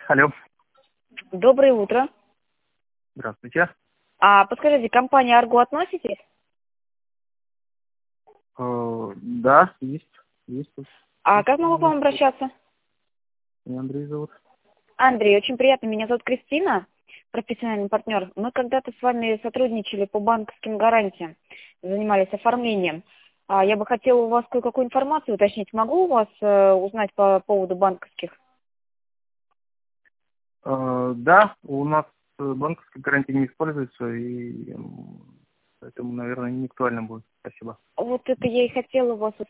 Алло, Доброе утро. здравствуйте. Подскажите, компания Арго относитесь? Да, есть тут. Как могу к вам обращаться? Меня Андрей зовут. Андрей, очень приятно. Меня зовут Кристина, профессиональный партнер. Мы когда-то с вами сотрудничали по банковским гарантиям, занимались оформлением. Я бы хотела у вас кое-какую информацию уточнить. Могу у вас узнать по поводу банковских? Да, у нас банковская гарантия не используется, и поэтому, наверное, не актуально будет. Спасибо. Вот это я и хотела у вас